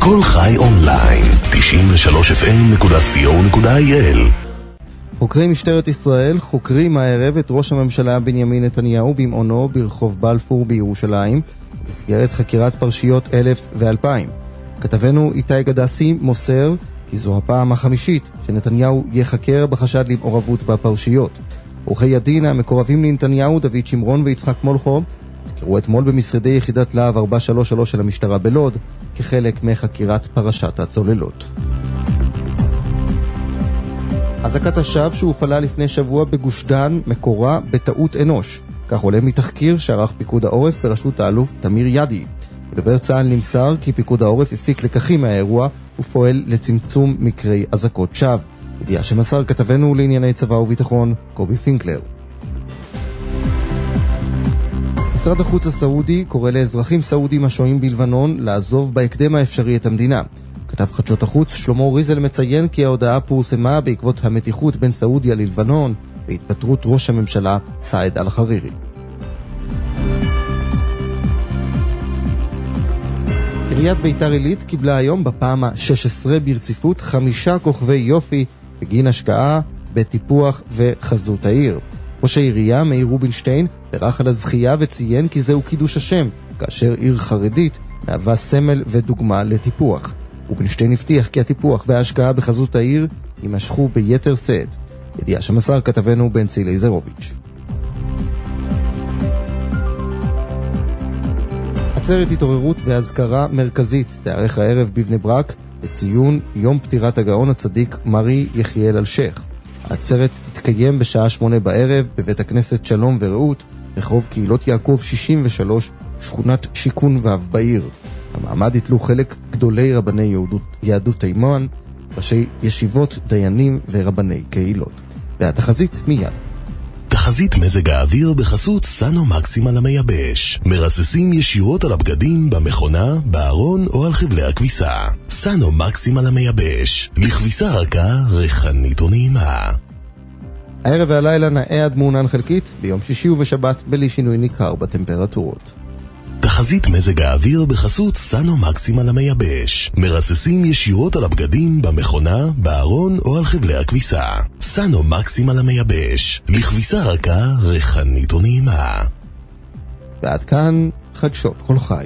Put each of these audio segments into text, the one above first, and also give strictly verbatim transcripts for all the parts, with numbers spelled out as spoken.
כל חי אונליין, תשעים ושלוש אף אם נקודה סי או נקודה איי אל. חוקרי משטרת ישראל חוקרים הערב את ראש הממשלה בנימין נתניהו במעונו ברחוב בלפור בירושלים, במסגרת חקירת פרשיות אלף ואלפיים. כתבנו איתי גדסי מוסר כי זו הפעם החמישית שנתניהו יחקר בחשד למעורבות בפרשיות. עורכי הדין המקורבים לנתניהו, דוד שמרון ויצחק מולכו, נחקרו אתמול במשרדי יחידת להב ארבע שלוש שלוש של המשטרה בלוד, כחלק מחקירת פרשת הצוללות. אזעקת השווא שהופעלה לפני שבוע בגוש דן מקורה בטעות אנוש. כך עולה מתחקיר שערך פיקוד העורף בראשות האלוף תמיר ידי. בדובר צה"ל נמסר כי פיקוד העורף הפיק לקחים מהאירוע ופועל לצמצום מקרי אזעקות שווא. ידיעה שמסר כתבנו לענייני צבא וביטחון קובי פינקלר. משרד החוץ הסעודי קורא לאזרחים סעודים השוהים בלבנון לעזוב בהקדם האפשרי את המדינה. כתב חדשות החוץ שלמה ריזל מציין כי ההודעה פורסמה בעקבות המתיחות בין סעודיה ללבנון והתפטרות ראש הממשלה סעד אל-חרירי. עיריית ביתר עילית קיבלה היום בפעם ה-שש עשרה ברציפות חמישה כוכבי יופי בגין השקעה בטיפוח וחזות העיר. ראש העירייה מאיר רובינשטיין בירך על הזכייה וציין כי זהו קידוש השם, כאשר עיר חרדית מהווה סמל ודוגמה לטיפוח. רובינשטיין הבטיח כי הטיפוח וההשקעה בחזות העיר יימשכו ביתר שאת. ידיעה שמסר כתבנו בנצי לייזרוביץ'. עצרת התעוררות והזכרה מרכזית תארך הערב בבני ברק לציון יום פטירת הגאון הצדיק מרי יחיאל אלשיך. העצרת תתקיים בשעה שמונה בערב בבית הכנסת שלום ורעות, רחוב קהילות יעקב שישים ושלוש, שכונת שיכון ואב בעיר. המעמד יתלו חלק גדולי רבני יהודות, יהדות תימן, ראשי ישיבות, דיינים ורבני קהילות. והתחזית מיד. תחזית מזג האוויר בחסות סאנו מקסימל המייבש. מרססים ישירות על הבגדים, במכונה, בארון או על חבלי הכביסה. סאנו מקסימל המייבש. לכביסה רכה, ריחנית ונעימה. הערב והלילה נאה עד מעונן חלקית, ביום שישי ובשבת בלי שינוי ניכר בטמפרטורות. תחזית מזג האוויר בחסות סאנו מקסימל המייבש. מרססים ישירות על הבגדים, במכונה, בארון או על חבלי הכביסה. סאנו מקסימל המייבש. לכביסה רכה, ריחנית ונעימה. ועד כאן חדשות כל חי.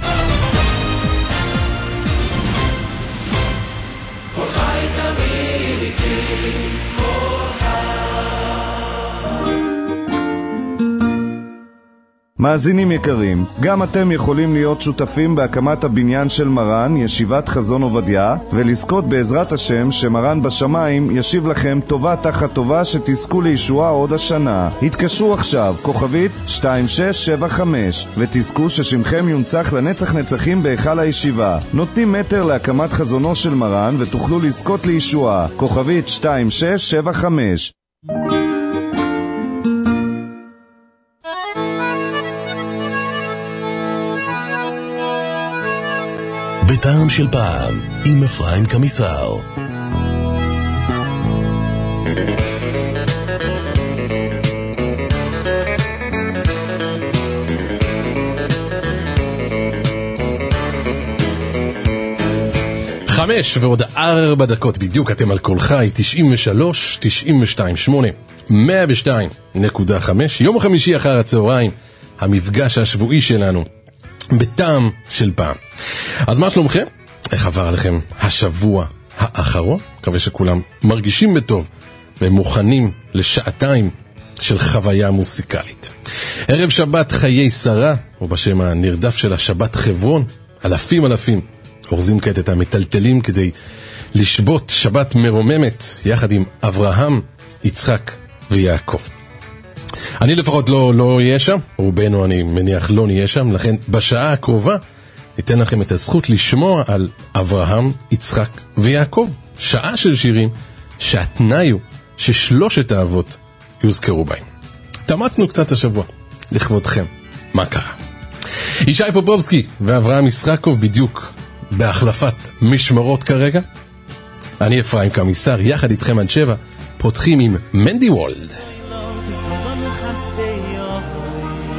כל חי תמיד איתי, כל חי. מאזינים יקרים, גם אתם יכולים להיות שותפים בהקמת הבניין של מרן, ישיבת חזון עובדיה, ולזכות בעזרת השם שמרן בשמיים ישיב לכם טובה תחת טובה שתזכו לישועה עוד השנה. התקשרו עכשיו, כוכבית שתיים שש שבע חמש, ותזכו ששמכם יונצח לנצח נצחים בהיכל הישיבה. נותנים מטר להקמת חזונו של מרן ותוכלו לזכות לישועה. כוכבית שתיים שש שבע חמש. בטעם של פעם, עם אפרים קמיסר. חמש ועוד ארבע דקות בדיוק, אתם על כל חי, תשעים ושלוש, תשעים ושתיים, שמונה, מאה ושתיים נקודה חמש, יום החמישי אחר הצהריים, המפגש השבועי שלנו. בטעם של פעם. אז מה שלומכם? איך עבר עליכם השבוע האחרון? מקווה שכולם מרגישים בטוב ומוכנים לשעתיים של חוויה מוסיקלית. ערב שבת חיי שרה, או בשם הנרדף של השבת חברון, אלפים אלפים אורזים כעת את המטלטלים כדי לשבות שבת מרוממת יחד עם אברהם, יצחק ויעקב. אני לפחות לא, לא אהיה שם, רובנו אני מניח לא נהיה שם, לכן בשעה הקרובה ניתן לכם את הזכות לשמוע על אברהם, יצחק ויעקב. שעה של שירים שהתנאי הוא ששלושת האבות יוזכרו בהם. תמצנו קצת השבוע לכבודכם. מה קרה? ישי פופובסקי ואברהם ישחקוב בדיוק בהחלפת משמרות כרגע. אני אפרים קמיסר, יחד איתכם עד שבע, פותחים עם מנדי וולד.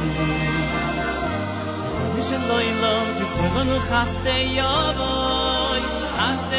Shloim lo, dis kevon khaste yavoy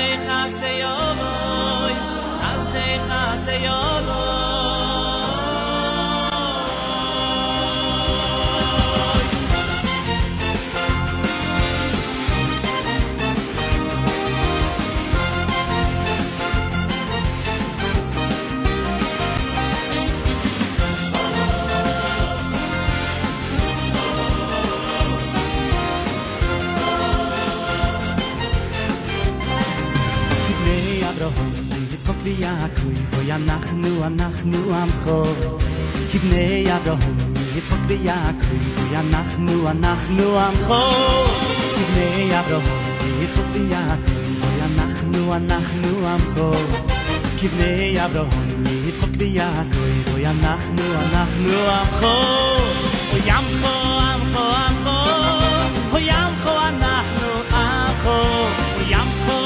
אנחנו אנחנו עמכו כבני אברהם יצחק ויעקב אנחנו אנחנו עמכו כבני אברהם יצחק ויעקב אנחנו אנחנו עמכו כבני אברהם יצחק ויעקב אנחנו אנחנו עמכו עמכו עמכו עמכו עמכו אנחנו עמכו עמכו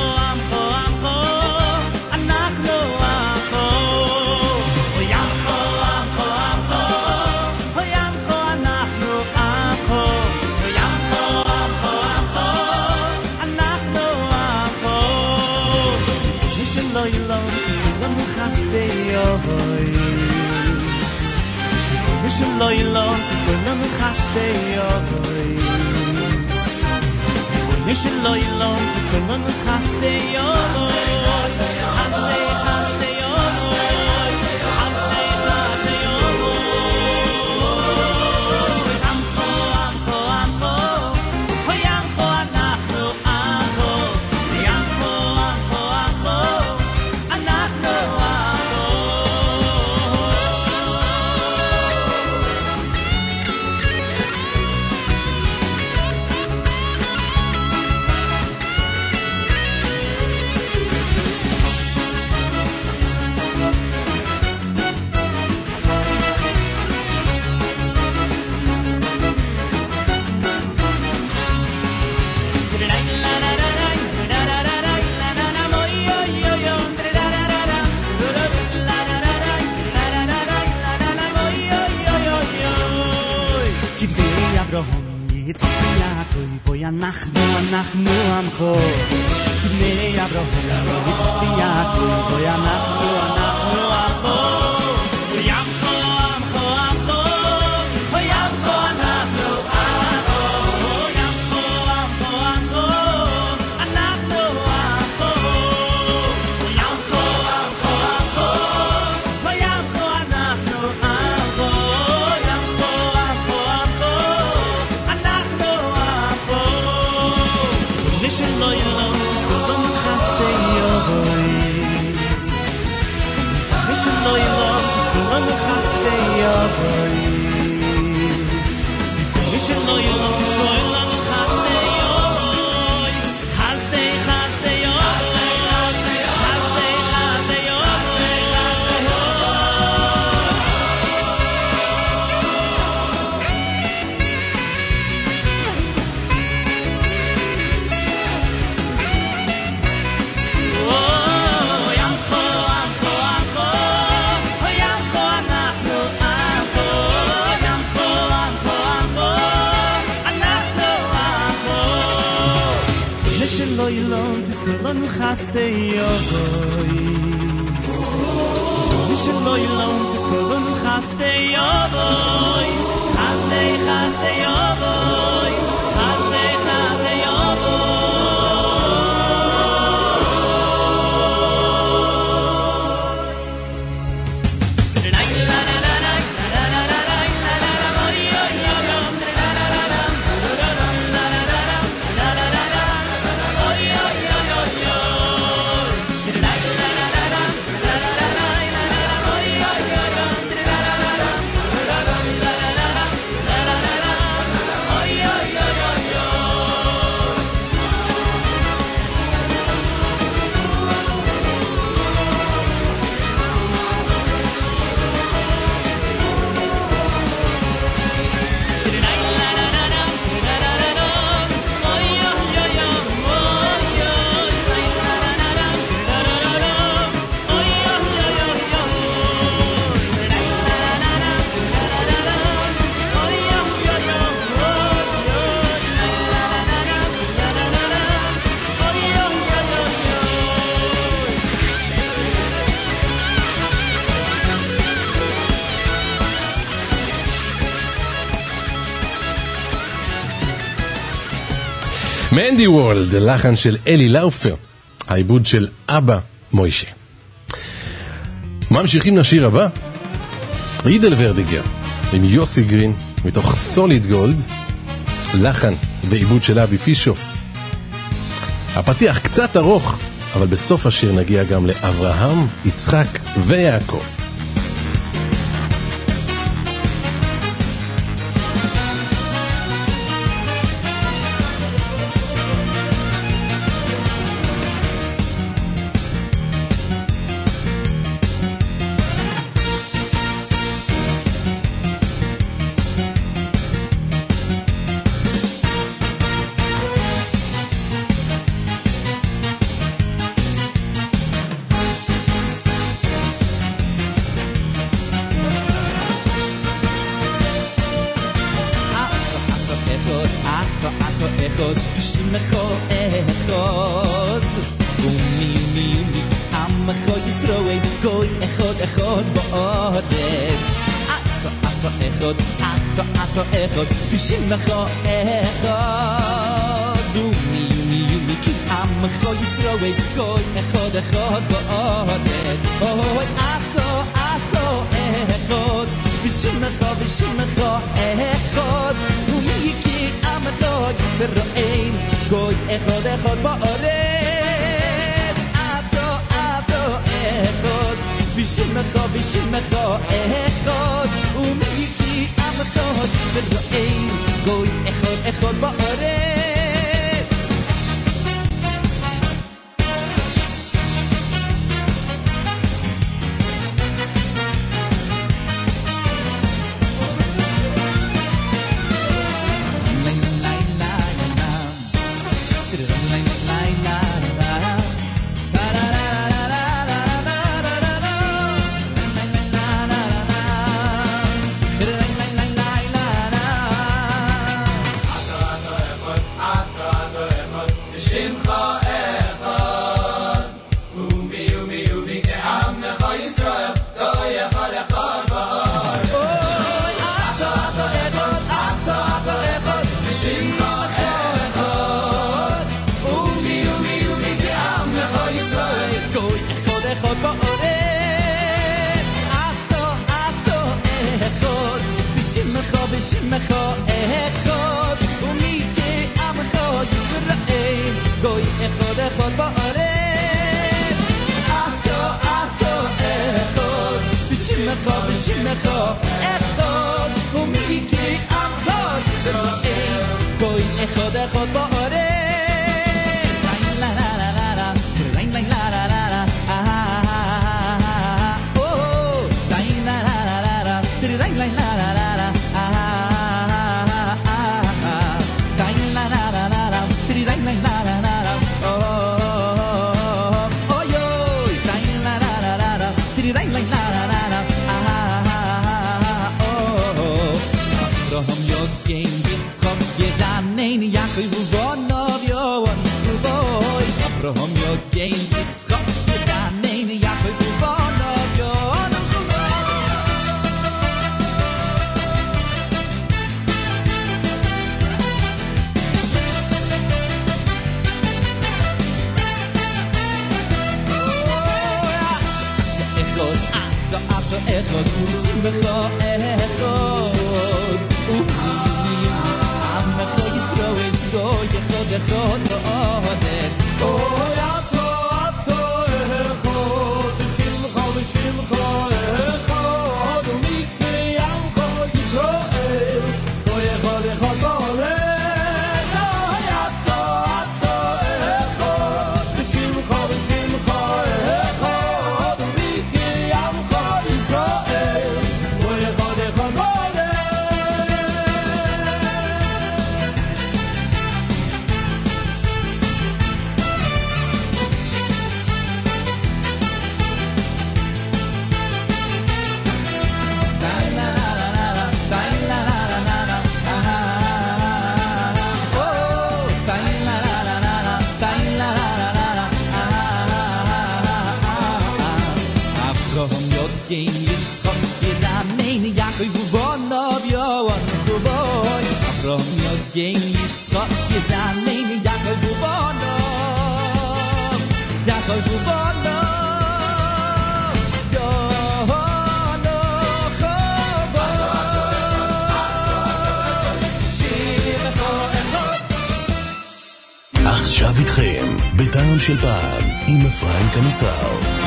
שלא ילון תסגולם חסדי יובויס מי שלא ילון תסגולם חסדי יובויס חסדי חסדי יובויס חסדי חסדי יובויס עמכו עמכו עמכו הוי עמכו אנחנו עמכו עמכו עמכו עמכו אנחנו אנחנו אנחנו עמכו בני אברהם יצחק ויעקב אנחנו אנחנו עמכו יעמכו עמכו עמכו יעמכו אנחנו עמכו יעמכו עמכו עמכו אנחנו עמכו יעמכו עמכו עמכו יעמכו אנחנו עמכו יעמכו עמכו עמכו אנחנו שלא ילון תסגולם חסדי יובויס ושלא ילון תסגולם חסדי יובויס ושלא ילון תסגולם חסדי יובויס חסדי חסדי יובויס חסדי חסדי יובויס שלא ילון תסגולם חסדי יובויס שלא ילון תסגולם חסדי יובויס חסדי חסדי יובויס חסדי חסדי מנדי וורלד, לחן של אלי לאופר, העיבוד של אבא מוישה. ממשיכים לשיר הבא, אידל ורדיגר עם יוסי גרין מתוך סוליד גולד, לחן ועיבוד של אבי פישוף. הפתיח קצת ארוך, אבל בסוף השיר נגיע גם לאברהם, יצחק ויעקב. From your game, you stop, you down, maybe, עכשיו איתכם, בטעם של פעם, עם אפרים קניסר.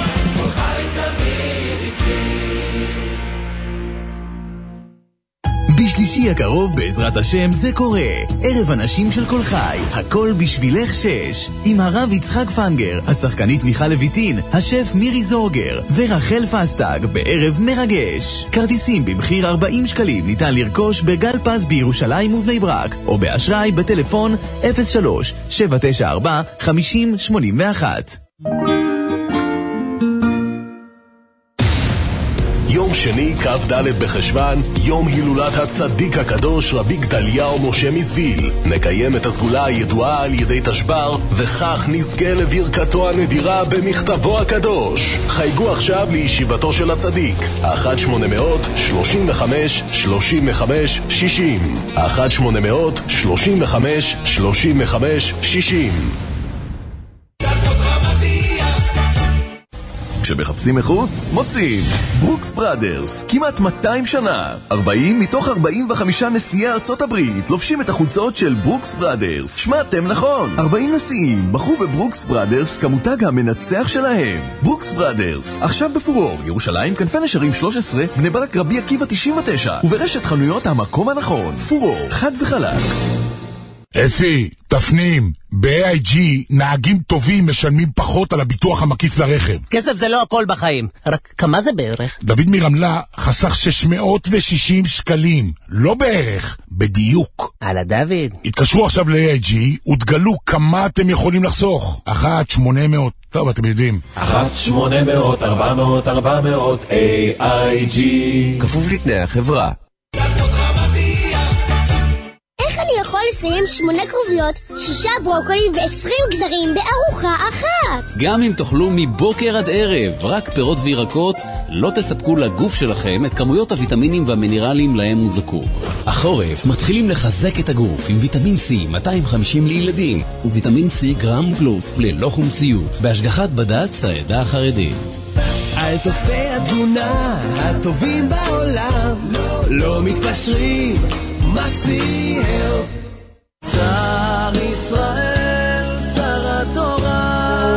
בשלישי הקרוב בעזרת השם זה קורה. ערב אנשים של כל חי, הכל בשבילך שש. עם הרב יצחק פנגר, השחקנית מיכל לויטין, השף מירי זורגר ורחל פסטג בערב מרגש. כרטיסים במחיר ארבעים שקלים ניתן לרכוש בגל פס בירושלים ובני ברק, או באשראי בטלפון אפס שלוש שבע תשע ארבע חמש אפס שמונה אחת. יום שני כ"ד בחשוון, יום הילולת הצדיק הקדוש רבי גדליהו משה מזוויל. נקיים את הסגולה הידועה על ידי תשבר, וכך נזכה לברכתו הנדירה במכתבו הקדוש. חייגו עכשיו לישיבתו של הצדיק, אחת שמונה מאות שלושים וחמש שלושים וחמש שישים, אחת שמונה מאות שלושים וחמש שלושים וחמש שישים. כשמחפשים איכות, מוצאים ברוקס בראדרס, כמעט מאתיים שנה. ארבעים מתוך ארבעים וחמישה נשיאי ארצות הברית לובשים את החולצות של ברוקס בראדרס. שמעתם נכון, ארבעים נשיאים בחרו בברוקס בראדרס כמותג המנצח שלהם. ברוקס בראדרס, עכשיו בפורור, ירושלים, כנפי נשרים שלוש עשרה, בני ברק רבי עקיבא תשעים ותשע, וברשת חנויות המקום הנכון. פורור, חד וחלק. אפי, תפנים, ב-איי איי ג'י נהגים טובים משלמים פחות על הביטוח המקיף לרכב. כסף זה לא הכל בחיים, רק כמה זה בערך? דוד מרמלה חסך שש מאות ושישים שקלים, לא בערך, בדיוק. על הדוד. התקשרו עכשיו ל-איי איי ג'י ותגלו כמה אתם יכולים לחסוך. אחת שמונה מאות, טוב אתם יודעים. אחת שמונה מאות ארבע מאות ארבע מאות איי איי ג'י. כפוף לתנאי החברה. אני יכול לסיים שמונה קרוביות, שישה ברוקולים ועשרים גזרים בארוחה אחת. גם אם תאכלו מבוקר עד ערב רק פירות וירקות, לא תספקו לגוף שלכם את כמויות הוויטמינים והמינרלים להם הוא זקוק. החורף מתחילים לחזק את הגוף עם ויטמין C מאתיים וחמישים לילדים וויטמין C גרם פלוס ללא חומציות בהשגחת בד"ץ העדה החרדית. על תוספי התזונה הטובים בעולם, לא, לא מתפשרים, מקסי הלף. שר ישראל, שר התורה.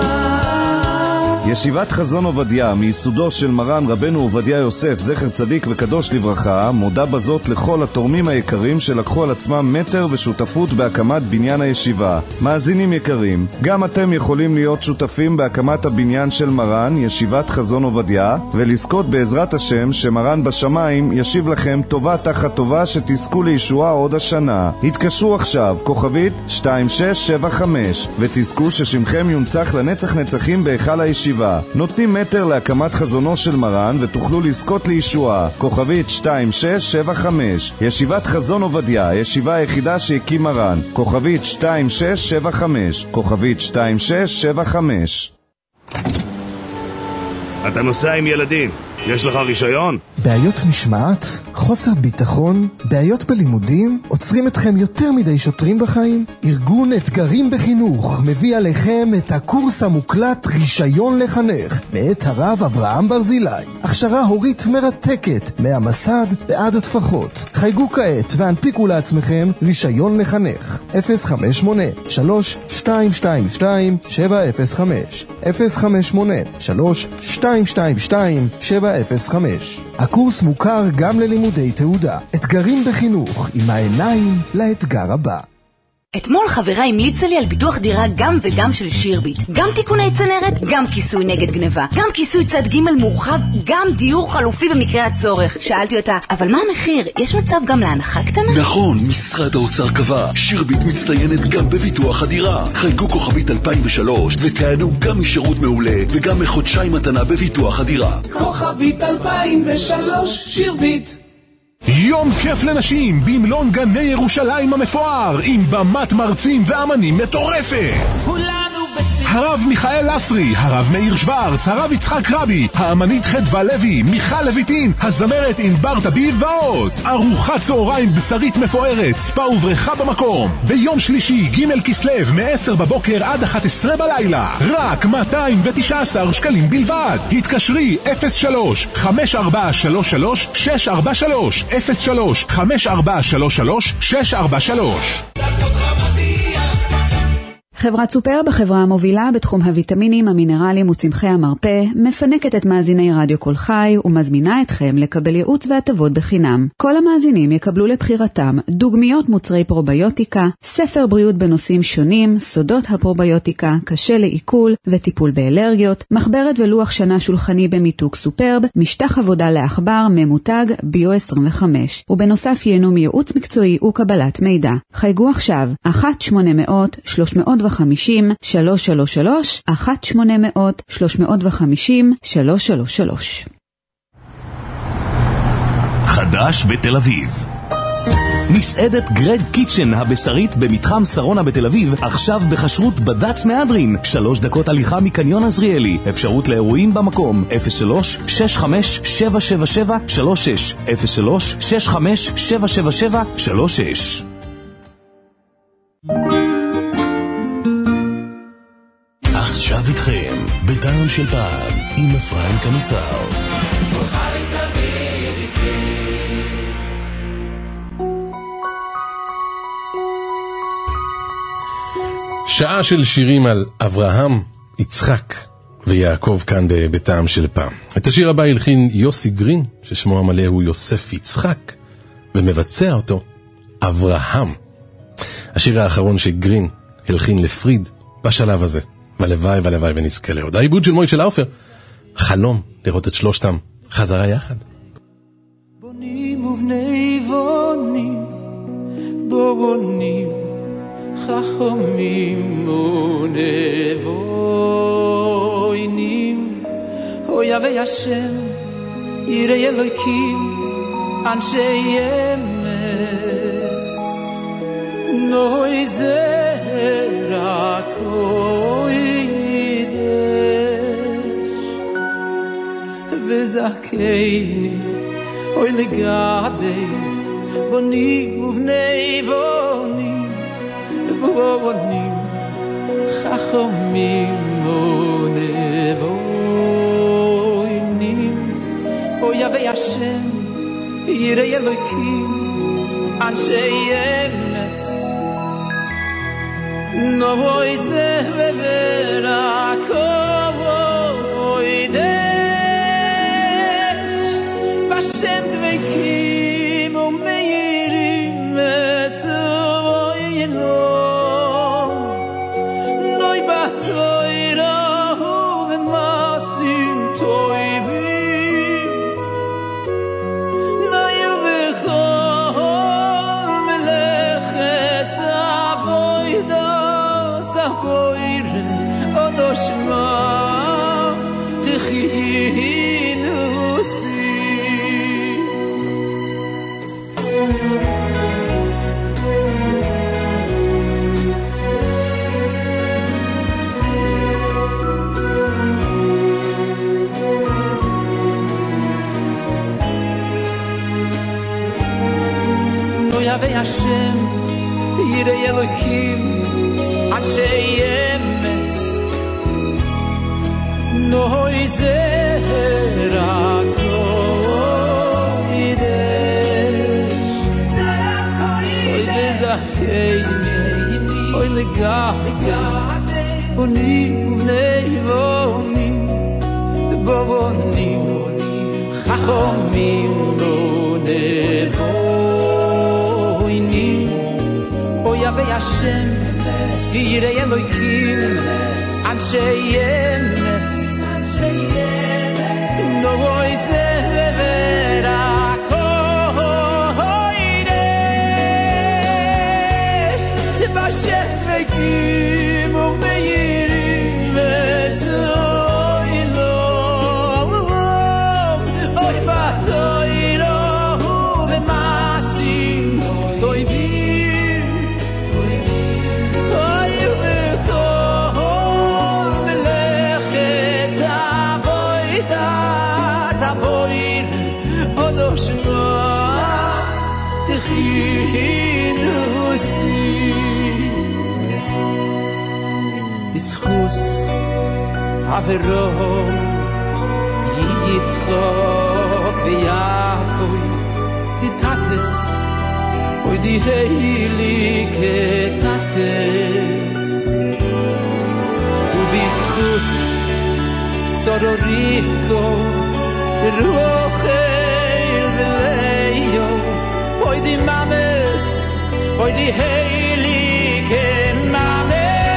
ישיבת חזון עובדיה, מיסודו של מרן רבנו עובדיה יוסף, זכר צדיק וקדוש לברכה, מודה בזאת לכל התורמים היקרים שלקחו על עצמם מטר ושותפות בהקמת בניין הישיבה. מאזינים יקרים, גם אתם יכולים להיות שותפים בהקמת הבניין של מרן, ישיבת חזון עובדיה, ולזכות בעזרת השם שמרן בשמיים ישיב לכם טובה תחת טובה שתזכו לישועה עוד השנה. התקשרו עכשיו, כוכבית שתיים שש שבע חמש, ותזכו ששמכם יונצח לנצח נצחים בהיכל הישיבה. נותנים מטר להקמת חזונו של מרן ותוכלו לזכות לישועה. כוכבית שתיים שש שבע חמש, ישיבת חזון עובדיה, הישיבה היחידה שהקים מרן. כוכבית שתיים שש שבע חמש, כוכבית שתיים שש שבע חמש. אתה נוסע עם ילדים, יש לך רישיון? בעיות משמעת, חוסר ביטחון, בעיות בלימודים, עוצרים אתכם יותר מדי שוטרים בחיים? ארגון אתגרים בחינוך מביא עליכם את הקורס המוקלט רישיון לחנך, מאת הרב אברהם ברזילי. הכשרה הורית מרתקת, מהמסד ועד התפחות. חייגו כעת והנפיקו לעצמכם רישיון לחנך. אפס חמש שמונה שלוש שתיים שתיים שתיים שבע אפס חמש, אפס חמש שמונה שלוש שתיים שתיים שתיים שבע אפס חמש. הקורס מוכר גם ללימודי תעודה. אתגרים בחינוך, עם העיניים לאתגר הבא. אתמול חברה המליצה לי על ביטוח דירה גם וגם של שירביט. גם תיקוני צנרת, גם כיסוי נגד גניבה, גם כיסוי צד ג' מורחב, גם דיור חלופי במקרה הצורך. שאלתי אותה, אבל מה המחיר? יש מצב גם להנחה קטנה? נכון, משרד האוצר קבע. שירביט מצטיינת גם בביטוח הדירה. חייגו כוכבית אלפיים ושלוש ותענו גם משירות מעולה וגם מחודשיים מתנה בביטוח הדירה. כוכבית אלפיים ושלוש, שירביט. יום כיף לנשים במלון גני ירושלים המפואר, עם במת מרצים ואמנים מטורפת. כולנו הרב מיכאל לסרי, הרב מאיר שוורץ, הרב יצחק רבי, האמנית חדווה לוי, מיכל לויטין, הזמרת ענבר תביב ועוד. ארוחת צהריים בשרית מפוארת, ספא ובריכה במקום. ביום שלישי ג' כסלו מ-עשר בבוקר עד אחת עשרה בלילה. רק מאתיים ותשע עשרה שקלים בלבד. התקשרי אפס שלוש חמש ארבע שלוש שלוש שש ארבע שלוש אפס שלוש חמש ארבע שלוש שלוש שש ארבע שלוש. חברת סופר בחברה המובילה בתחום הוויטמינים, המינרלים וצמחי המרפא, מפנקת את מאזיני רדיו כל חי ומזמינה אתכם לקבל ייעוץ והטבות בחינם. כל המאזינים יקבלו לבחירתם דוגמיות מוצרי פרוביוטיקה, ספר בריאות בנושאים שונים, סודות הפרוביוטיקה, קשה לעיכול וטיפול באלרגיות, מחברת ולוח שנה שולחני במיתוג סופרב, משטח עבודה לאחבר ממותג ביו עשרים וחמש, ובנוסף ייהנו מייעוץ מקצועי וקבלת מידע. חייגו עכשיו אחת שמונה מאות שלוש מאות וחמישים שלוש שלוש שלוש אחת שמונה מאות שלוש מאות וחמישים שלוש שלוש שלוש. חדש בתל אביב, מסעדת גרד קיצ'ן הבשרית במתחם שרונה בתל אביב, עכשיו בחשרות בד"ץ מהדרין, שלוש דקות הליכה מקניון עזריאלי. אפשרות לאירועים במקום אפס שלוש שש חמש שבע שבע שבע שלוש שש אפס שלוש שש חמש שבע שבע שבע שלוש שש. עכשיו איתכם בטעם של פעם עם אפרים קמיסר. שעה של שירים על אברהם, יצחק ויעקב כאן בטעם של פעם. את השיר הבא הלחין יוסי גרין, ששמו המלא הוא יוסף יצחק, ומבצע אותו אברהם. השיר האחרון שגרין הלחין לפריד בשלב הזה, ולוואי ולוואי ונזכה לעוד. העיבוד של מוישה לאופר, חלום לראות את שלושתם חזרה יחד. בונים ובני בונים, בו בונים חכמים ונבוינים, הויה וישם יראי אלוקים אנשי אמס, נוי זרע קוידש וזכני אוי לגדי בונים ובני בונים בונים חכמים ונבוינים, אוי וישם יראי אלוקים אנשי אמס, נוי זרע קוידש בשם דבקים ומאירים וסוינו נוי בתוירו ומעשים טובים, נוי ובכל מלאכת עבודה סבוירה אודו שמה תחיינו סי. יהווה השם יראי אלוקים אנשי אמס, נוי זרע קוידש אוי לזכני אוי לגדי בונים ובני בונים בונים חכמים ונבוינים, אוי וישם יראי אלוקים אנשי אמס, נוי זרע קוידש בשם דבקים ומאירים וסוילו, אוי בתוירו ומעשים טובים, אוי ובכל Avraham Yitzchak v'Yaakov di tates oy di heilige tates du bist chus soro Rivko Rochel v'Leo oy di mames oy di heilige mames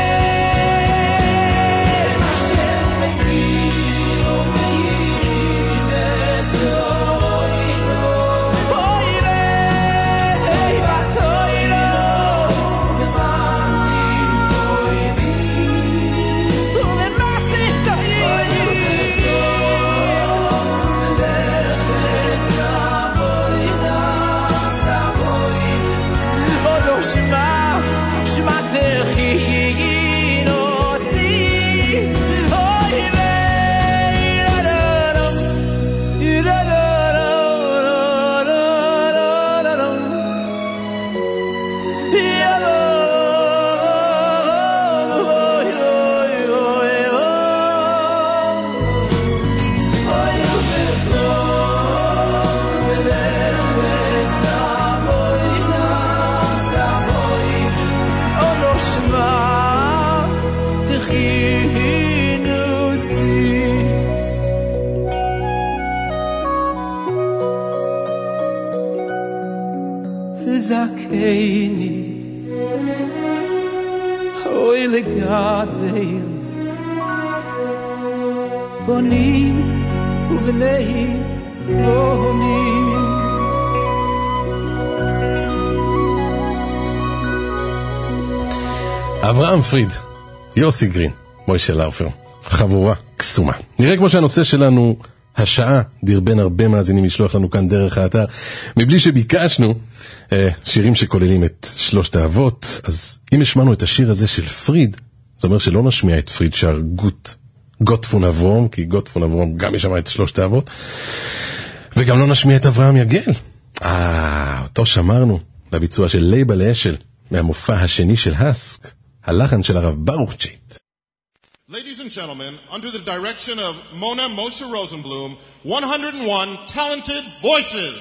Zakeni Oy legadel Bonim uvnei bonim אברהם פריד, יוסי גרין, מוישה לאופר, חבורה קסומה. נראה כמו שהנושא שלנו השעה דרבן הרבה מאזינים לשלוח לנו כאן דרך האתר, מבלי שביקשנו שירים שכוללים את שלושת האבות. אז אם השמענו את השיר הזה של פריד, זה אומר שלא נשמיע את פריד שר גוט, גוט פון אברום, כי גוט פון אברום גם ישמע את שלושת האבות, וגם לא נשמיע את אברהם יגל. אה, אותו שמרנו לביצוע של לייבה לאשל, מהמופע השני של הסק, הלחן של הרב ברוך צ'ייט. Ladies and gentlemen, under the direction of Mona Moshe Rosenblum, one hundred one talented voices.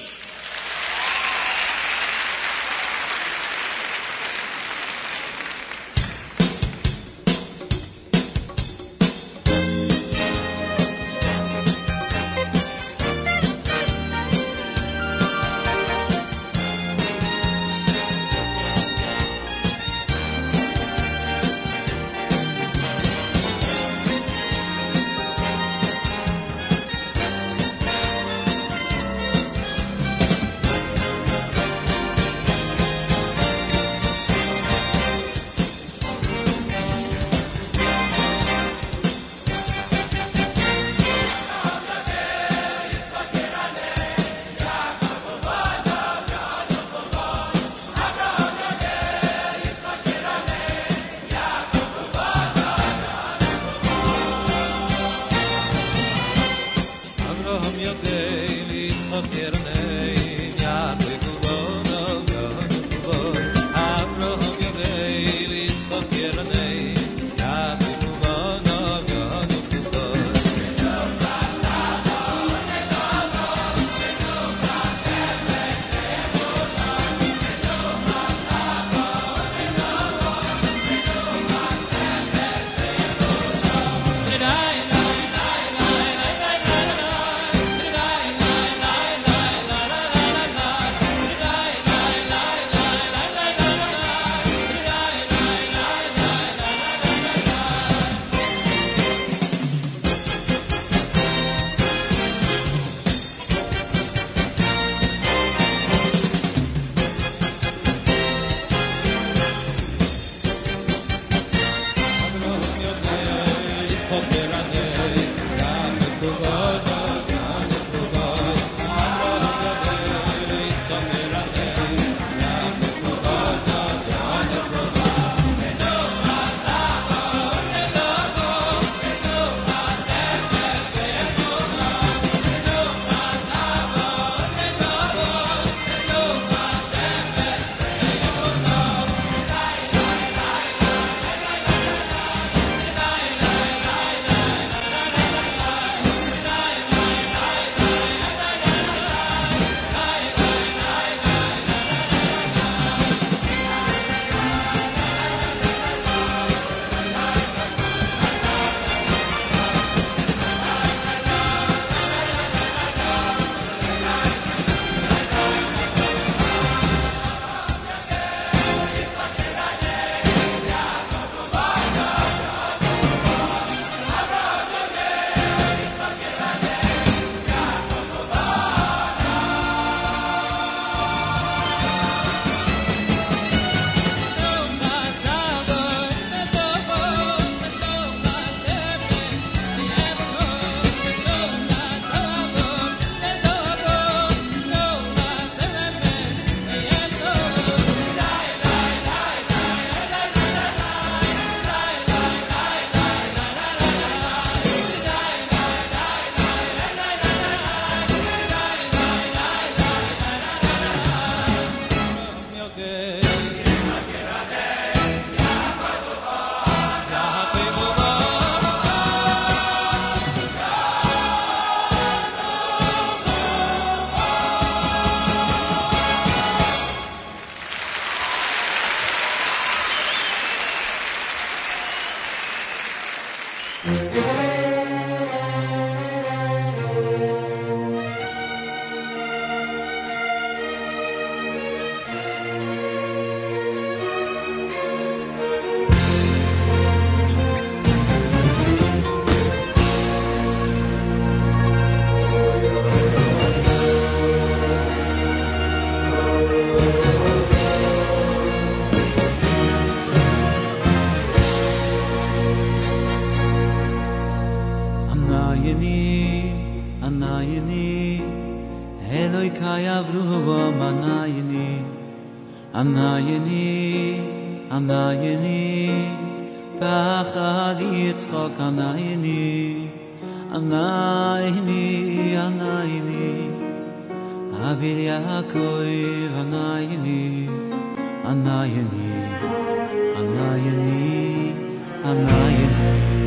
Anayini, Anayini, Eloi Kayavruvam, Anayini, Anayini, Anayini, Pachad Yitzchok, Anayini, Anayini, Anayini, Avil Yaakov, Anayini, Anayini, Anayini, Anayini.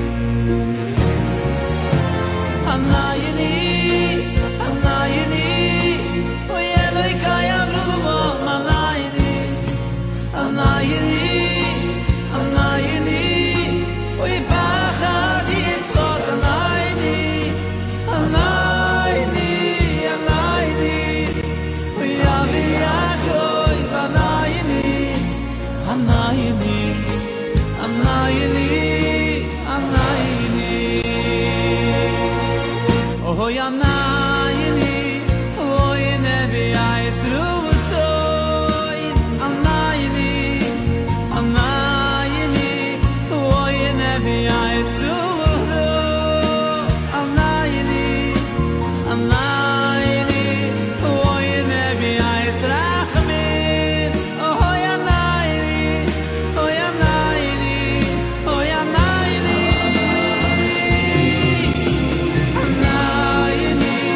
Anayini, Anayini, oy Eloi Kayavruvam, Anayini, Anayini, Anayini, oy Pachad Yitzchok, Anayini, Anayini, Anayini, oy Avil Yaakov, Anayini, Anayini, Anayini, Anayini. Oy Anayini, oy Nevi Yisru'toi, Anayini, Anayini, oy Nevi Yisru'toi, Anayini, Anayini, oy Nevi Yisrachmin, oy Anayini, oy Anayini, oy Anayini. Anayini,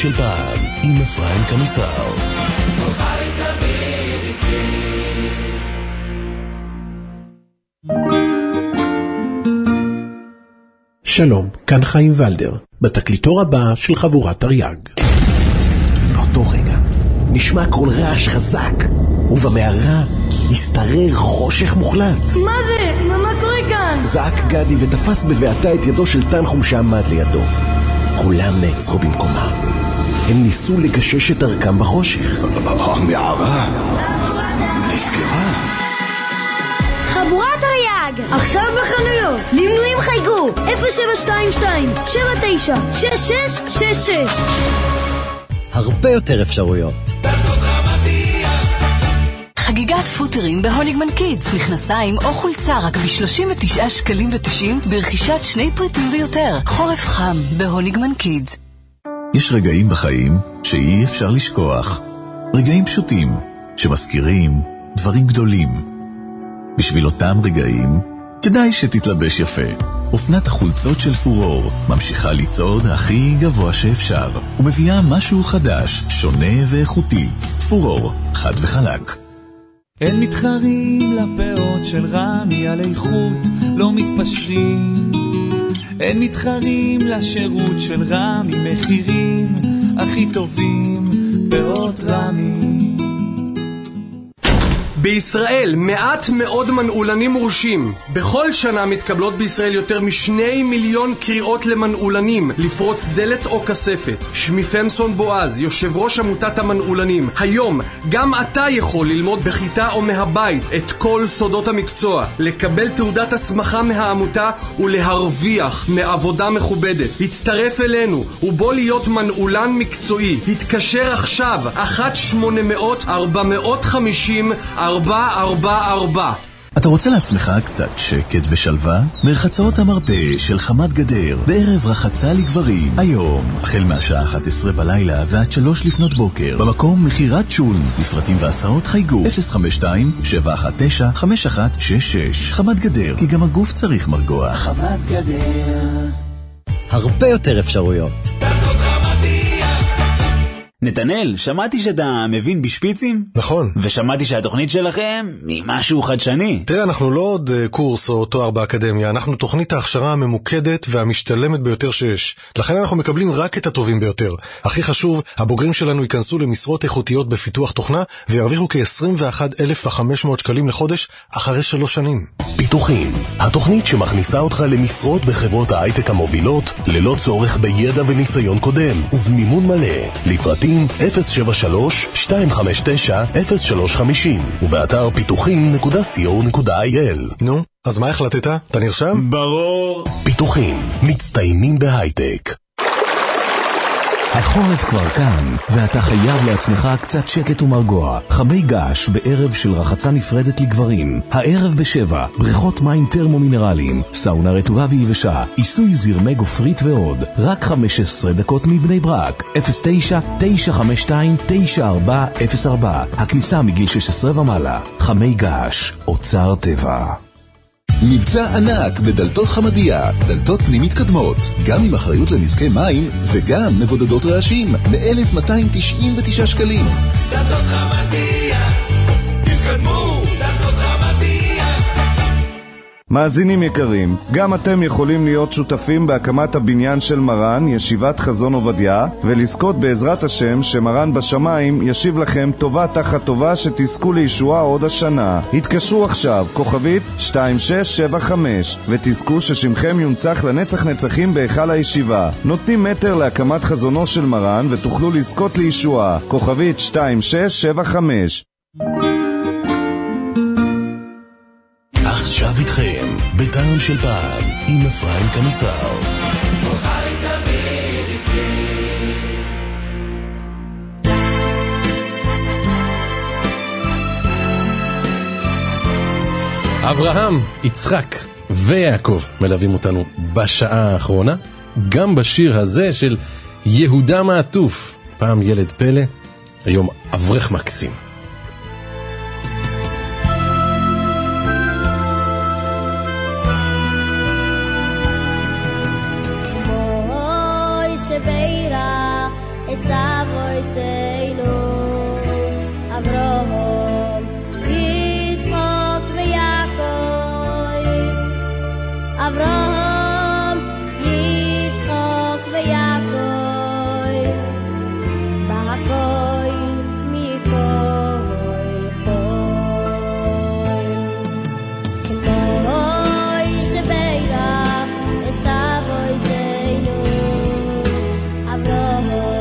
של פעם, עם אפרים קמיסר. שלום, כאן חיים ולדר, בתקליטור הבא של חבורת תרי"ג. באותו רגע נשמע קול רעש חזק, ובמערה הסתרר חושך מוחלט. מה זה? מה, מה קורה כאן? זעק גדי ותפס בבעתה את ידו של תנחום שעמד לידו. כולם נעצרו במקומם. הם ניסו לגשש את דרכם בחושך. המערה נסגרה. חבורת תרי"ג עכשיו בחנויות. למנויים חייגו אפס שבע שתיים שתיים שבע תשע שש שש שש שש. הרבה יותר אפשרויות. חגיגת פוטרים בהוניגמן קידס, מכנסיים או חולצה רק ב-שלושים ותשעה שקלים ותשעים ברכישת שני פריטים ויותר. חורף חם בהוניגמן קידס. יש רגעים בחיים שאי אפשר לשכוח. רגעים פשוטים שמזכירים דברים גדולים. בשביל אותם רגעים כדאי שתתלבש יפה. אופנת החולצות של פורור ממשיכה לצעוד הכי גבוה שאפשר ומביאה משהו חדש, שונה ואיכותי. פורור, חד וחלק. אין מתחרים לפאות של רמי על איכות לא מתפשרים. אין מתחרים לשירות של רמי, מחירים הכי טובים פאות רמי. בישראל מעט מאוד מנעולנים מורשים. בכל שנה מתקבלות בישראל יותר משני מיליון קריאות למנעולנים לפרוץ דלת או כספת. שמי פמסון בועז, יושב ראש עמותת המנעולנים. היום גם אתה יכול ללמוד בכיתה או מהבית את כל סודות המקצוע, לקבל תעודת הסמכה מהעמותה ולהרוויח מעבודה מכובדת. הצטרף אלינו ובוא להיות מנעולן מקצועי. התקשר עכשיו אחת שמונה מאות ארבע מאות חמישים ארבע ארבע ארבע. אתה רוצה לעצמך קצת שקט ושלווה? מרחצאות המרפא של חמת גדר בערב רחצה לגברים. היום, החל מהשעה אחת עשרה בלילה ועד שלוש לפנות בוקר, במקום מחירת שול. לפרטים והסעות חייגו אפס חמש שתיים שבע אחת תשע חמש אחת שש שש. חמת גדר, כי גם הגוף צריך מרגוע. חמת גדר. הרבה יותר אפשרויות. נתנאל, שמעתי שאתה מבין בשפיצים? נכון. ושמעתי שהתוכנית שלכם היא משהו חדשני. תראה, אנחנו לא עוד קורס או תואר באקדמיה, אנחנו תוכנית ההכשרה הממוקדת והמשתלמת ביותר שיש. לכן אנחנו מקבלים רק את הטובים ביותר. הכי חשוב, הבוגרים שלנו ייכנסו למשרות איכותיות בפיתוח תוכנה וירוויחו כ-עשרים ואחת אלף וחמש מאות שקלים לחודש אחרי שלוש שנים. פיתוחים, התוכנית שמכניסה אותך למשרות בחברות ההייטק המובילות ללא צורך בידע וניסיון קודם ובמימון מלא. לפרטים אפס שבע שלוש שתיים חמש תשע אפס שלוש חמש אפס ובאתר פיתוחים נקודה סי או נקודה איי אל. נו, אז מה החלטת? אתה נרשם? ברור. פיתוחים, מצטיינים בהייטק. החורף כבר כאן, ואתה חייב לעצמך קצת שקט ומרגוע. חמי געש בערב של רחצה נפרדת לגברים. הערב בשבע, בריכות מים טרמומינרליים, סאונה רטובה ויבשה, עיסוי זרמי גופרית ועוד. רק חמש עשרה דקות מבני ברק. אפס תשע תשע חמש שתיים תשע ארבע אפס ארבע. הכניסה מגיל שש עשרה ומעלה. חמי געש, אוצר טבע. מבצע ענק בדלתות חמדיה, דלתות פנים מתקדמות, גם עם אחריות לנזקי מים וגם מבודדות רעשים, ב-אלף מאתיים תשעים ותשעה שקלים. דלתות חמדיה, תתקדמו, דלתות חמדיה. מאזינים יקרים, גם אתם יכולים להיות שותפים בהקמת הבניין של מרן, ישיבת חזון עובדיה, ולזכות בעזרת השם שמרן בשמיים ישיב לכם טובה תחת טובה שתזכו לישועה עוד השנה. התקשרו עכשיו, כוכבית שתיים שש שבע חמש, ותזכו ששמכם יונצח לנצח נצחים בהיכל הישיבה. נותנים מטר להקמת חזונו של מרן ותוכלו לזכות לישועה. כוכבית שתיים שש שבע חמש. עכשיו איתכם, בטעם של פעם, עם אפרים קמיסר. אברהם, יצחק ויעקב מלווים אותנו בשעה האחרונה, גם בשיר הזה של יהודה מעטוף, פעם ילד פלא, היום אברך מקסים. שביירה אסע Seinu Avraham Yitzchak veYaakov Avraham Yitzchak veYaakov Ba'akol mikol kol K'moi shebeirach esavoi Seinu Avraham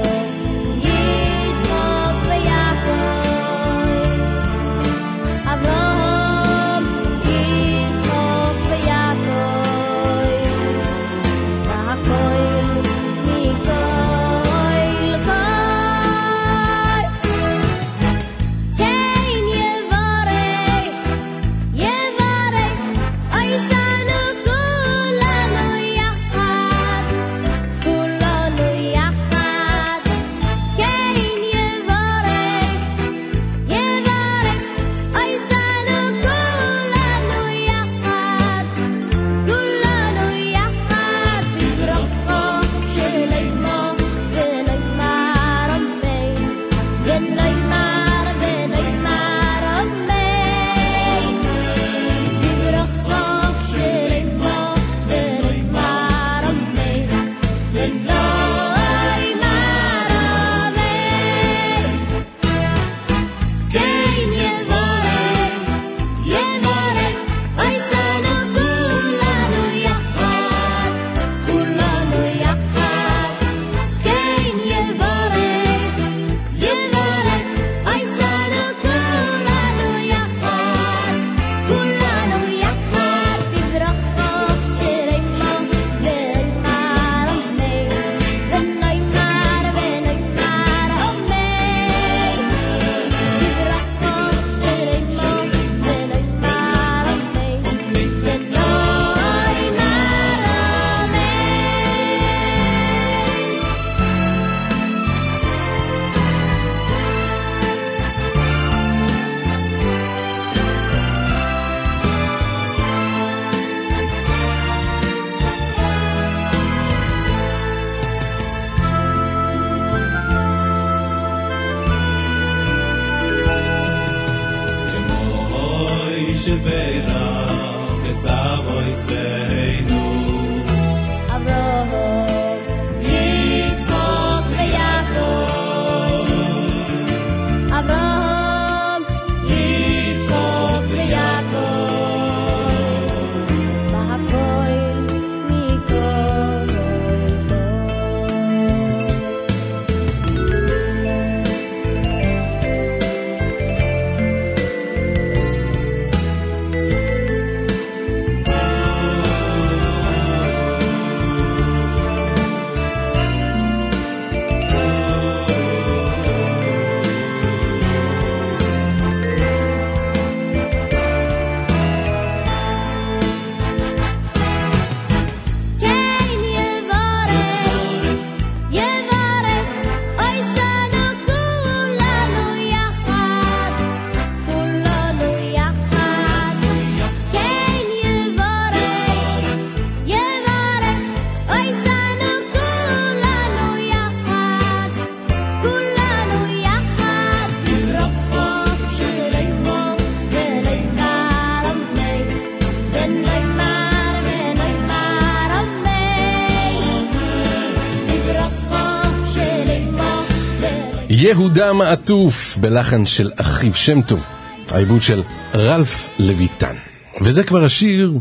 יהודה מעטוף בלחן של אחיו שם טוב, העיבוד של רלף לויטן. וזה כבר השיר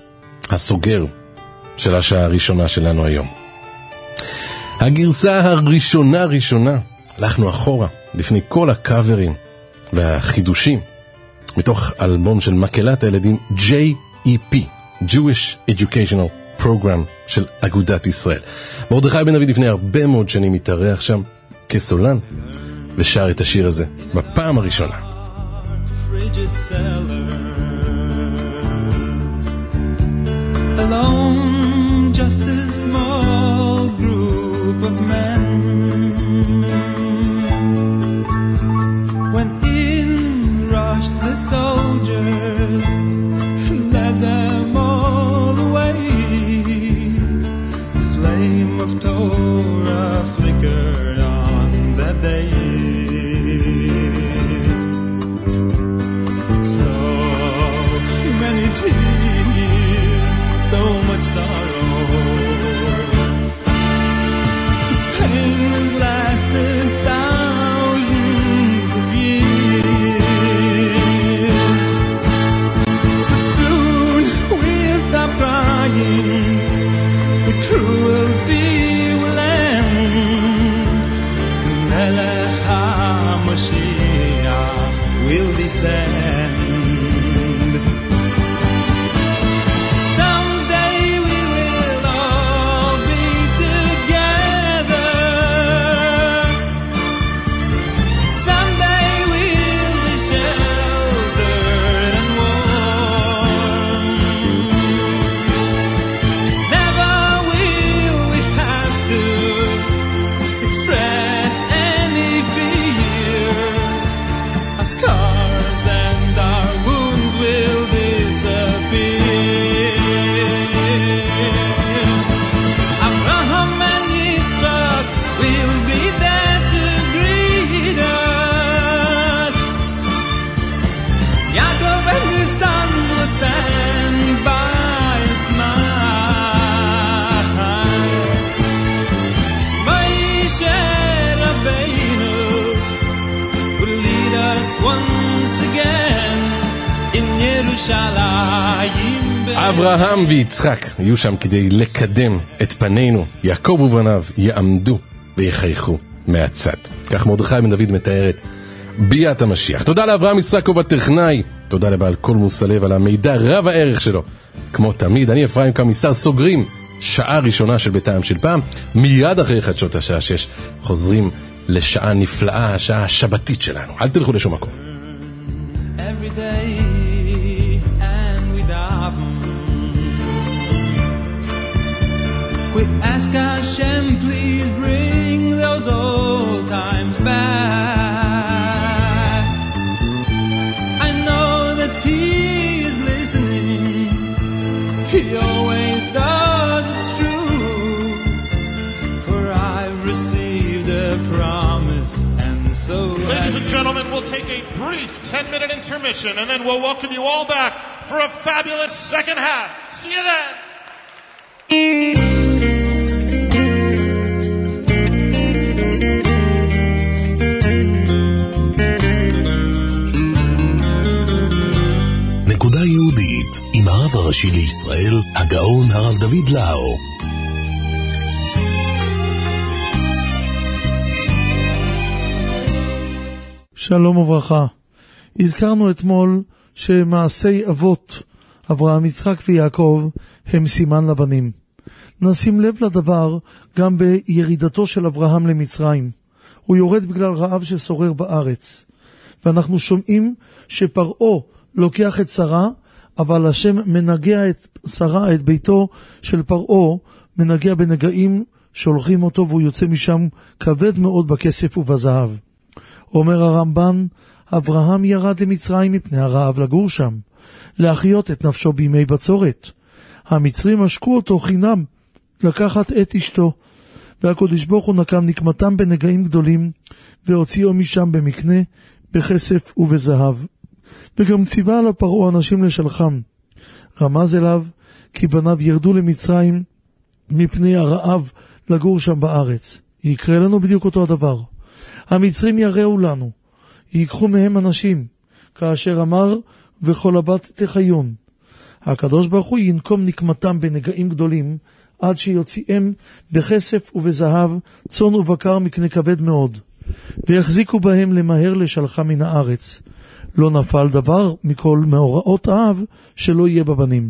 הסוגר של השעה הראשונה שלנו היום. הגרסה הראשונה ראשונה, הלכנו אחורה לפני כל הקאברים והחידושים מתוך אלבום של מקהלת הילדים ג'יי אי פי, Jewish Educational Program של אגודת ישראל. מרדכי בן דוד לפני הרבה מאוד שנים מתארח שם כסולן ושר את השיר הזה בפעם הראשונה. Alone, just a small group of men, when in rushed the soldiers, led them all away. The flame of Torah flickered on that day. אברהם ויצחק יהיו שם כדי לקדם את פנינו, יעקב ובניו יעמדו ויחייכו מהצד. כך מרדכי בן דוד מתאר את ביאת המשיח. תודה לאברהם יצחקוב הטכנאי, תודה לבעל כל מוסלב על המידע רב הערך שלו. כמו תמיד, אני אפרים קמיסר, סוגרים שעה ראשונה של בית העם של פעם. מיד אחרי חדשות השעה שש חוזרים לשעה נפלאה, השעה השבתית שלנו. אל תלכו לשום מקום. Every day and without we ask Hashem, please bring those old times back. I know that He is listening. He always does, it's true. For I've received a promise, and so ladies and gentlemen, we'll take a brief ten-minute intermission, and then we'll welcome you all back for a fabulous second half. See you then. נקודה יהודית עם הרב הראשי לישראל, הגאון הרב דוד לאו. שלום וברכה. הזכרנו אתמול שמעשי אבות אברהם, יצחק ויעקב הם סימן לבנים. נשים לב לדבר גם בירידתו של אברהם למצרים. הוא יורד בגלל רעב ששורר בארץ. ואנחנו שומעים שפרעה לוקח את שרה, אבל השם מנגע את שרה, את ביתו של פרעה, מנגע בנגעים, שולחים אותו והוא יוצא משם כבד מאוד בכסף ובזהב. אומר הרמב"ן, אברהם ירד למצרים מפני הרעב לגור שם, להחיות את נפשו בימי בצורת. המצרים משקו אותו חינם לקחת את אשתו, והקדוש ברוך הוא נקם נקמתם בנגעים גדולים, והוציאו משם במקנה, בכסף ובזהב. וגם ציווה על הפרעה אנשים לשלחם. רמז אליו כי בניו ירדו למצרים מפני הרעב לגור שם בארץ. יקרה לנו בדיוק אותו הדבר. המצרים יראו לנו, ייקחו מהם אנשים, כאשר אמר וכל הבת תחיון. הקדוש ברוך הוא ינקום נקמתם בנגעים גדולים, עד שיוציאם בכסף ובזהב, צאן ובקר מקנה כבד מאוד, ויחזיקו בהם למהר לשלחה מן הארץ. לא נפל דבר מכל מאורעות האב שלא יהיה בבנים.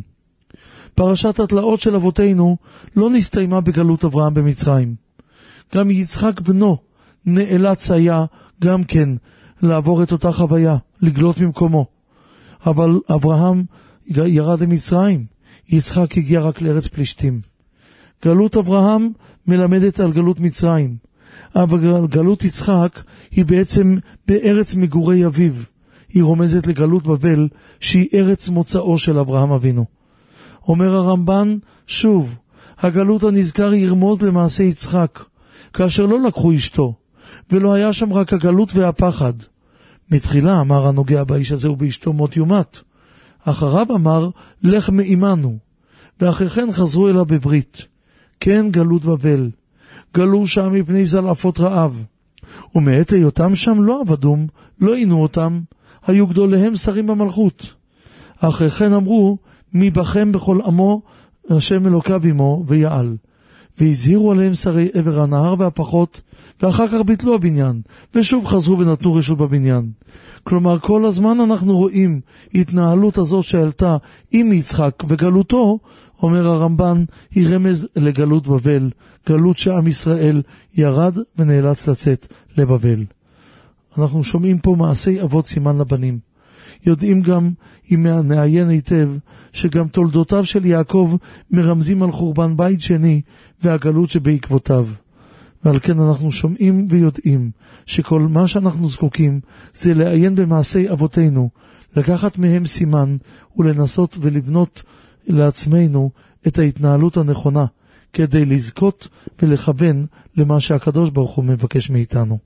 פרשת התלאות של אבותינו לא נסתיימה בגלות אברהם במצרים. גם יצחק בנו נאלץ היה גם כן לעבור את אותה חוויה, לגלות ממקומו. אבל אברהם ירד למצרים, יצחק הגיע רק לארץ פלישתים. גלות אברהם מלמדת על גלות מצרים, אבל גלות יצחק היא בעצם בארץ מגורי אביו. היא רומזת לגלות בבל, שהיא ארץ מוצאו של אברהם אבינו. אומר הרמב"ן, שוב, הגלות הנזכר ירמוז למעשה יצחק, כאשר לא לקחו אשתו, ולא היה שם רק הגלות והפחד. מתחילה אמר הנוגע באיש הזה ובאשתו מות יומת. אחריו אמר, לך מאימנו, ואחרי כן חזרו אליו בברית. כן, גלות בבל. גלו שם מפני זלעפות רעב. ומעת היותם שם לא עבדום, לא עינו אותם, היו גדוליהם שרים במלכות. אחרי כן אמרו, מי בכם בכל עמו, השם אלוקיו עמו, ויעל. והזהירו עליהם שרי עבר הנהר והפחות, ואחר כך ביטלו הבניין, ושוב חזרו ונתנו רשות בבניין. כלומר, כל הזמן אנחנו רואים התנהלות הזאת שהעלתה עם יצחק וגלותו, אומר הרמב"ן, היא רמז לגלות בבל, גלות שעם ישראל ירד ונאלץ לצאת לבבל. אנחנו שומעים פה מעשי אבות סימן לבנים. יודעים גם, אם נעיין היטב, שגם תולדותיו של יעקב מרמזים על חורבן בית שני והגלות שבעקבותיו. ועל כן אנחנו שומעים ויודעים שכל מה שאנחנו זקוקים זה לעיין במעשי אבותינו, לקחת מהם סימן ולנסות ולבנות לעצמנו את ההתנהלות הנכונה, כדי לזכות ולכוון למה שהקדוש ברוך הוא מבקש מאיתנו.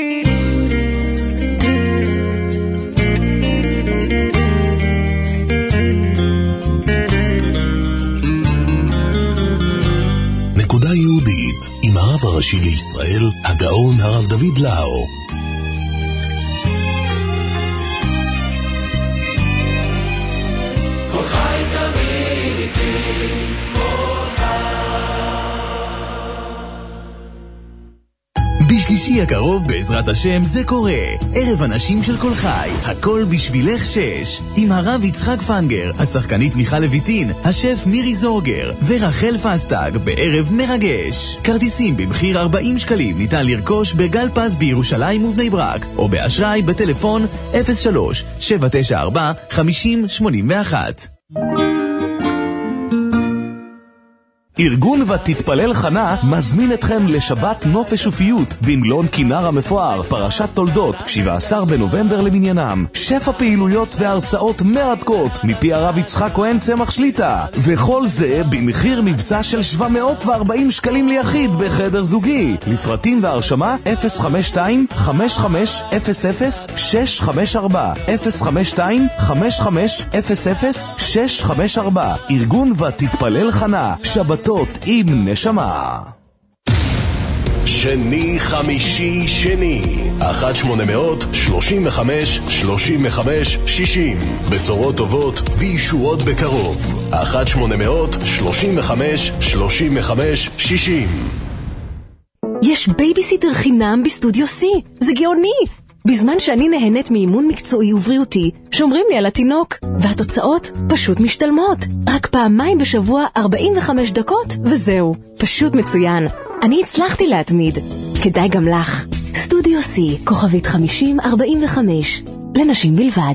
נקודה יהודית עם הרב הראשי לישראל, הגאון הרב דוד לאו. כל חי תמיד חמישי הקרוב בעזרת השם זה קורה. ערב הנשים של כל חי, הכל בשבילך שש. עם הרב יצחק פנגר, השחקנית מיכל לויטין, השף מירי זורגר ורחל פסטג בערב מרגש. כרטיסים במחיר ארבעים שקלים ניתן לרכוש בגל פס בירושלים ובני ברק, או באשראי בטלפון אפס שלוש שבע תשע ארבע חמישים שמונים ואחת. ארגון ותתפלל חנה מזמין אתכם לשבת נופש ופיות במלון כינר המפואר, פרשת תולדות, שבעה עשר בנובמבר למניינם. שפע פעילויות והרצאות מרתקות מפי הרב יצחק כהן צמח שליטה, וכל זה במחיר מבצע של שבע מאות וארבעים שקלים ליחיד בחדר זוגי. לפרטים והרשמה אפס חמש שתיים חמש חמש אפס אפס שש חמש ארבע אפס חמש שתיים חמש חמש אפס אפס שש חמש ארבע. ארגון ותתפלל חנה, שבת עם נשמה. שני חמישי שני אחת שמונה מאות שלושים וחמש שלושים וחמש שישים. בשורות טובות וישועות בקרוב. אחת שמונה מאות שלושים וחמש שלושים וחמש שישים. יש בייביסיטר חינם בסטודיו C. זה גאוני. בזמן שאני נהנית מאימון מקצועי ובריאותי, שומרים לי על התינוק, והתוצאות פשוט משתלמות. רק פעמיים בשבוע ארבעים וחמש דקות, וזהו. פשוט מצוין. אני הצלחתי להתמיד. כדאי גם לך. סטודיו C, כוכבית חמישים ארבעים וחמש. לנשים בלבד.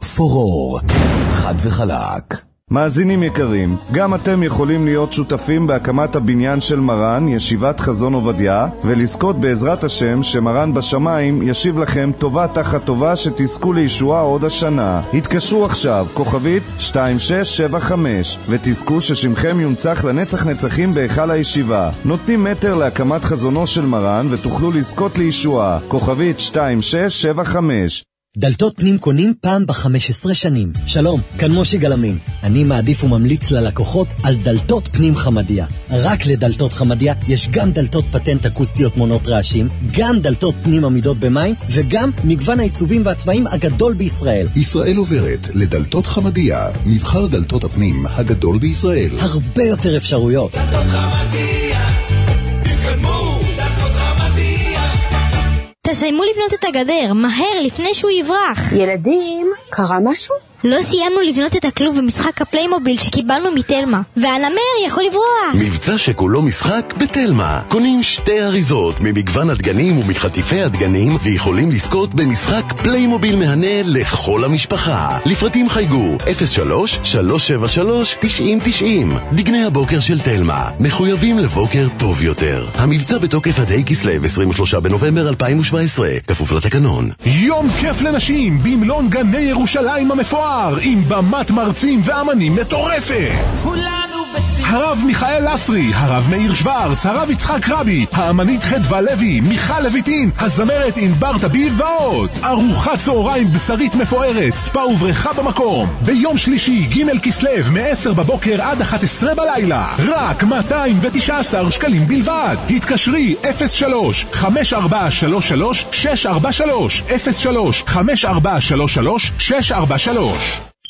פורור, חד וחלק. מאזינים יקרים, גם אתם יכולים להיות שותפים בהקמת הבניין של מרן, ישיבת חזון עובדיה, ולזכות בעזרת השם שמרן בשמיים ישיב לכם טובה תחת טובה שתזכו לישועה עוד השנה. התקשרו עכשיו, כוכבית שתיים שש שבע חמש, ותזכו ששמכם יונצח לנצח נצחים בהיכל הישיבה. נותנים מטר להקמת חזונו של מרן ותוכלו לזכות לישועה. כוכבית שתיים שש שבע חמש. דלתות פנים קונים פעם ב-חמש עשרה שנים. שלום, כאן משה גלמין. אני מעדיף וממליץ ללקוחות על דלתות פנים חמדיה. רק לדלתות חמדיה יש גם דלתות פטנט אקוסטיות מונות רעשים, גם דלתות פנים עמידות במים, וגם מגוון העיצובים והצבעים הגדול בישראל. ישראל עוברת לדלתות חמדיה, מבחר דלתות הפנים הגדול בישראל. הרבה יותר אפשרויות. דלתות חמדיה, תתקדמו, דלתות חמדיה. תסיימו לבנות את הגדר, מהר, לפני שהוא יברח. ילדים, קרה משהו? לא סיימנו לבנות את הכלוב במשחק הפליימוביל שקיבלנו מתלמה, והנמר יכול לברוח. מבצע שכולו משחק בתלמה. קונים שתי אריזות ממגוון הדגנים ומחטיפי הדגנים, ויכולים לזכות במשחק פליימוביל מהנה לכל המשפחה. לפרטים חייגו אפס שלוש שלוש שבע שלוש תשעים תשעים. דגני הבוקר של תלמה, מחויבים לבוקר טוב יותר. המבצע בתוקף עד ה' כסלו עשרים ושלושה בנובמבר אלפיים שבע עשרה, כפוף לתקנון. יום כיף לנשים במלון גני ירושלים המפואר, עם במת מרצים ואמנים מטורפת. כולנו בשמחה. הרב מיכאל לסרי, הרב מאיר שוורץ, הרב יצחק רבי, האמנית חדווה לוי, מיכל לויטין, הזמרת ענבר תביב ועוד. ארוחת צהריים בשרית מפוארת, ספא ובריכה במקום. ביום שלישי ג' כסלו מ-עשר בבוקר עד אחת עשרה בלילה. רק מאתיים ותשע עשרה שקלים בלבד. התקשרי אפס שלוש חמש ארבע שלוש שלוש שש ארבע שלוש אפס שלוש חמש ארבע שלוש שלוש שש ארבע שלוש.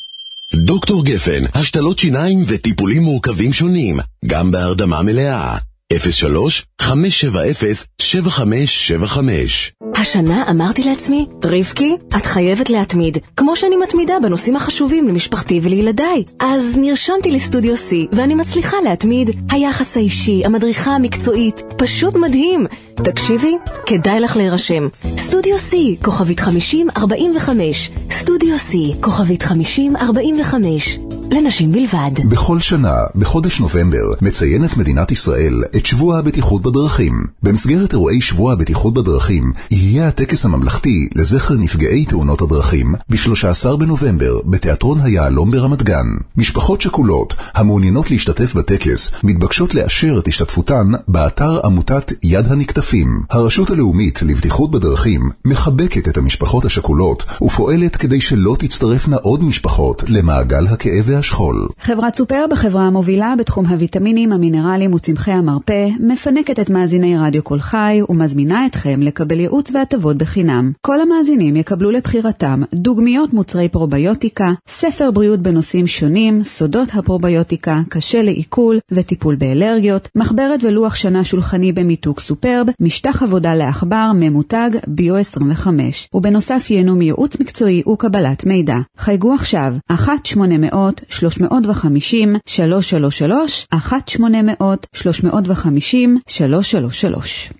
דוקטור גפן, השתלות שיניים וטיפולים מורכבים שונים, גם בהרדמה מלאה. אפס שלוש חמש שבע אפס שבע חמש שבע חמש. השנה אמרתי לעצמי, רבקי, את חייבת להתמיד, כמו שאני מתמידה בנושאים החשובים למשפחתי ולילדיי. אז נרשמתי לסטודיו C, ואני מצליחה להתמיד. היחס האישי, המדריכה המקצועית, פשוט מדהים. תקשיבי, כדאי לך להירשם. סטודיו C, כוכבית חמישים ארבעים וחמש. סטודיו C, כוכבית חמישים ארבעים וחמש. לנשים בלבד. בכל שנה, בחודש נובמבר, מציינת מדינת ישראל את שבוע הבטיחות בדרכים. במסגרת אירועי שבוע הבטיחות בדרכים, יהיה הטקס הממלכתי לזכר נפגעי תאונות הדרכים ב-שלושה עשר בנובמבר בתיאטרון היעלום ברמת גן. משפחות שכולות המעוניינות להשתתף בטקס מתבקשות לאשר את השתתפותן באתר עמותת יד הנקטפים. הרשות הלאומית לבטיחות בדרכים מחבקת את המשפחות השכולות ופועלת כדי שלא תצטרפנה עוד משפחות למעגל הכאב השכול. חברת סופר בחברה המובילה בתחום הוויטמינים, המינרלים וצמחי המרפא, מפנקת את מאזיני רדיו כל חי ומזמינה אתכם לקבל ייעוץ והטבות בחינם. כל המאזינים יקבלו לבחירתם דוגמיות מוצרי פרוביוטיקה, ספר בריאות בנושאים שונים, סודות הפרוביוטיקה, קשה לעיכול וטיפול באלרגיות, מחברת ולוח שנה שולחני במיתוג סופרב, משטח עבודה לעכבר, ממותג ביו עשרים וחמש. ובנוסף ייהנו מייעוץ מקצועי וקבלת מידע. חייגו עכשיו אחת שמונה מאות שלוש מאות וחמישים שלוש שלוש שלוש, אחת שמונה מאות שלוש מאות וחמישים שלוש שלוש שלוש.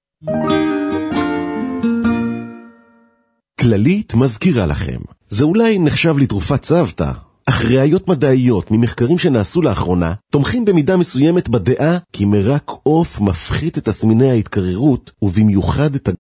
כללית מזכירה לכם, זה אולי נחשב לתרופת צוותא, אך ראיות מדעיות ממחקרים שנעשו לאחרונה תומכים במידה מסוימת בדעה כי מרק עוף מפחית את תסמיני ההתקררות ובמיוחד את